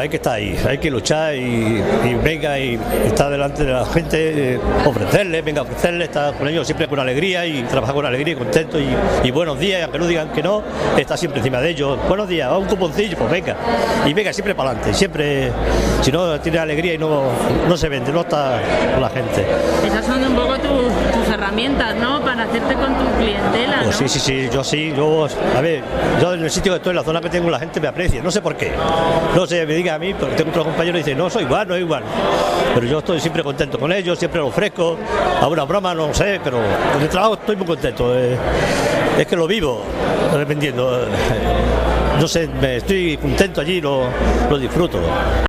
hay que estar ahí, hay que luchar y venga y estar delante de la gente, ofrecerle, estar con ellos siempre con alegría y trabajar con alegría y contento y buenos días, aunque no digan que no, estar siempre encima de ellos. Buenos días, un cuponcillo, pues venga, y venga siempre para adelante, siempre, si no tiene alegría y no se vende, no está con la gente. Esas son un poco tus herramientas, ¿no?, para hacerte con tu clientela, ¿no? Pues sí, yo en el sitio que estoy, en la zona que tengo, la gente me aprecia, no sé por qué, no sé, me diga a mí, porque tengo otros compañeros y dicen, no, soy igual, no es igual, pero yo estoy siempre contento con ellos, siempre lo ofrezco, a una broma, no sé, pero con el trabajo estoy muy contento, es que lo vivo, vendiendo, no sé, estoy contento allí, lo disfruto.